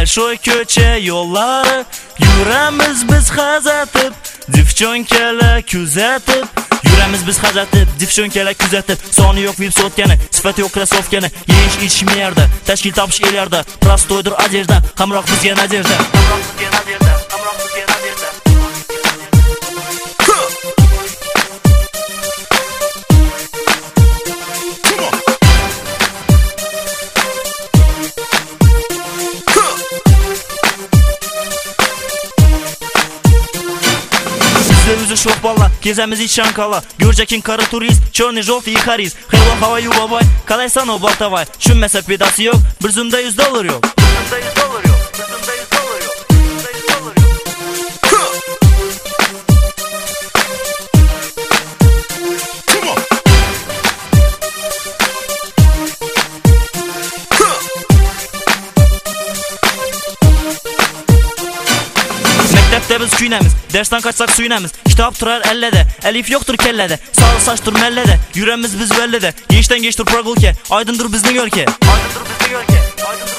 Большой ko'cha yo'llari yuramiz biz hazatib, devchonkalar kuzatib. Yuramiz biz hazatib, devchonkalar kuzatib. Soni yo'q vip sotgani, sifati yo'q krasovkani. Yeyish ichish merda, tashkil topish elarda. Prostoydir adejda, hamroh bizga nadejda. Hamroh bizga nadejda, hamroh bizga nadejda. Üzü şopalla, gezemiz iç şankala. Görcekin karı turist, черный желтый и хариз. Hello, how are you, бабай? Kalaysan o baltavay. Düşünmese pedası yok, bir zümde $100 yok. Bir zümde $100 yok, bir zümde $100 yok, bir zümde $100 yok. Mektepte biz küynemiz, dersten kaçsak suyunemiz. Kitap turar ellede, elif yoktur kellede. Sağ saçtır mellede, yüremiz biz bellede. Gençten geçtir pragulke, aydındır bizden görke. Aydındır bizden görke, aydındır.